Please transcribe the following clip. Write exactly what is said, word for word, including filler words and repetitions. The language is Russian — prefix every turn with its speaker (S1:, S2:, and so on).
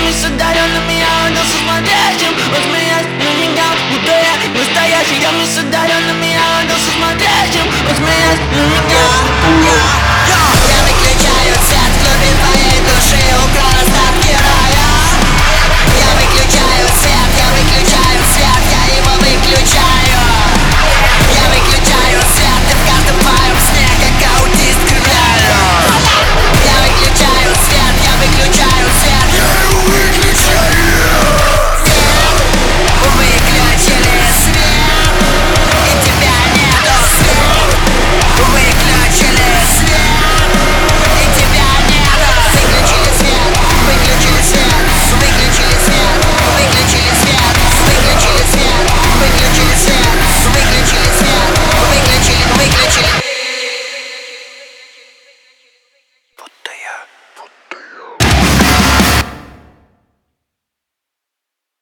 S1: не с одаренными, а ангел со смотрящим. Он смеясь, но не гам, будто я настоящий. Я не с одаренными, а ангел со смотрящим. Он смеясь, но не гам.
S2: Я выключаю свет в глубине твоей души, украл